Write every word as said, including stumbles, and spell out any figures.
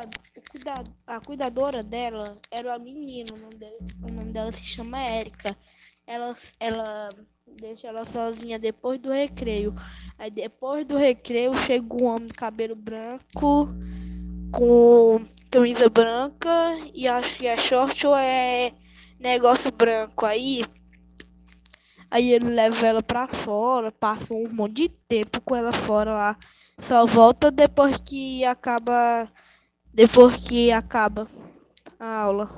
cuidado, o cuidado, a cuidadora dela era uma menina, o nome dela, o nome dela se chama Érica. Ela, ela deixa ela sozinha depois do recreio. Aí depois do recreio chega um homem de cabelo branco, com camisa branca e acho que é short ou é negócio branco. Aí, aí ele leva ela pra fora, passa um monte de tempo com ela fora lá. Só volta depois que acaba, depois que acaba a aula.